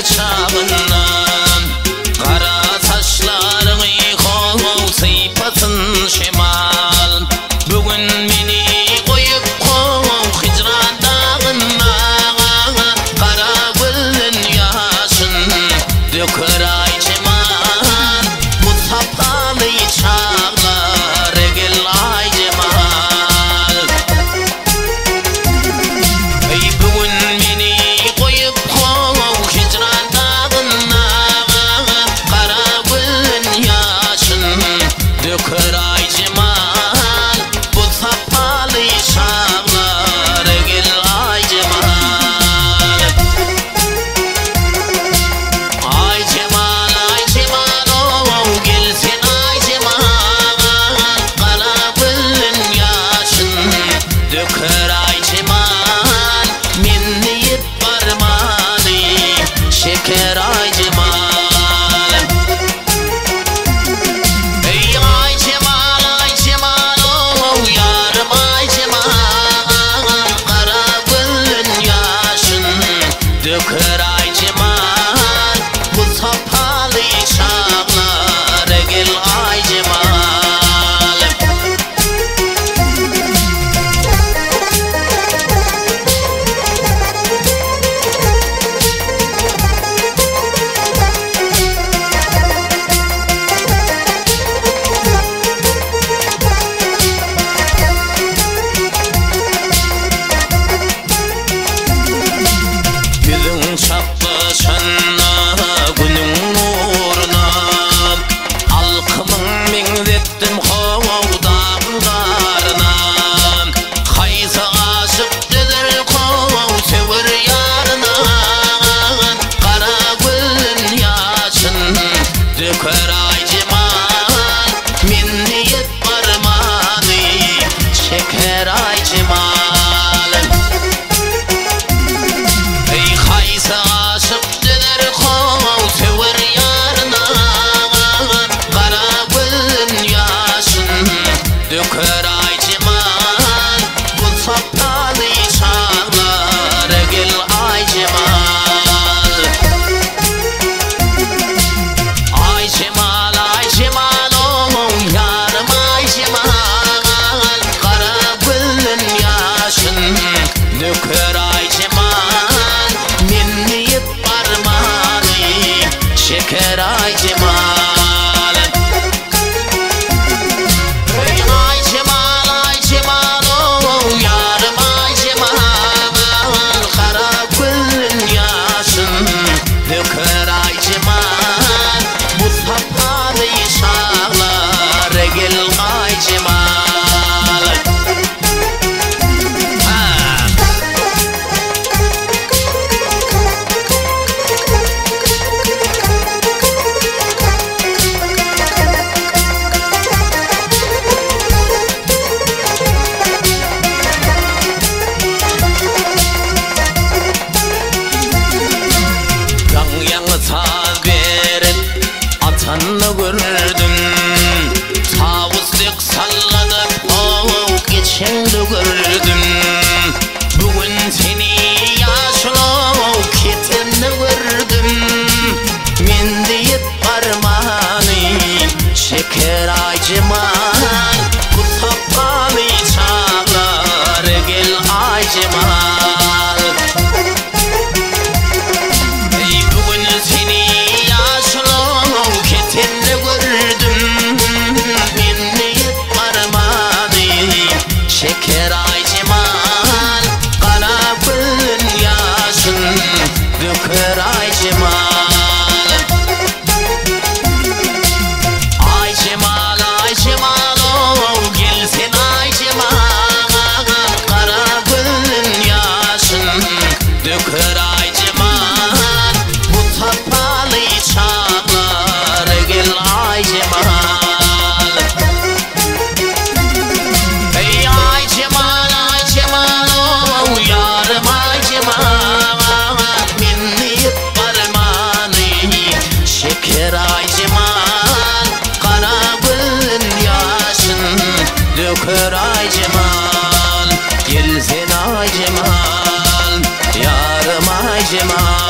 çağından Kara saçlarını kol sıypasın şemal Bugün beni koyup kol hicran dağına Kara gülün yaşın dökür ay cemal Bu sapalı çağlar gel ay cemal Ey bugün beni koyup kol hicran dağına Kara gülün yaşın dökür ay cemal Bu sapalı çağlar gel ay cemal Ay cemal oh gelsin ay cemal Kara gülün yaşın dökür ay cemal Minniyet parmağını şeker ay cemal Ey ay cemal oh yarım ay cemal Kara gülün yaşın dökür ay cemal Bu sapalı çağlar gel ay cemal Yüzün çaplaşanna günün nuruna Alkımın benzettim kovdağın karına Kaysa aşık dedir kov sever yarına Kara gülün yaşın döker ay cemal Minniyet parmağını şeker ay cemal Ey kaysa aşık dedir kov sever yarına Kara gülün yaşın döker ay cemal Bu sapalı çağlar gel ay cemal Ay cemal oh yarım ay cemal Kara gülün yaşın döker ay cemal Minniyet parmağını şeker ay cemal Ey ay cemal oh yarım ay cemal Kara gülün yaşın döker ay cemal Bu sapalı çağlar gel ay cemal Yan saz verip atanını gördüm Tavuslık salladıp geçen de gördüm Bugün seni yaşlı ketenle gördüm Minniyet parmağını şeker ay cemal Bu sapalı çağlar gel ay cemal Ey bugün seni yaşlı ketenle gördüm Minniyet parmağını şeker ay cemal Kara gülün yaşın dökür ay cemal Ay cemal oh gelsin ay cemal Kara gülün yaşın dökür ay cemal Bu sapalı çağlar gel ay cemal Ey ay cemal oh yarım ay cemal Minniyet parmağını şeker ay cemal Kara gülün yaşın dökür ay cemal Gelsin ay cemal yarım ay cemal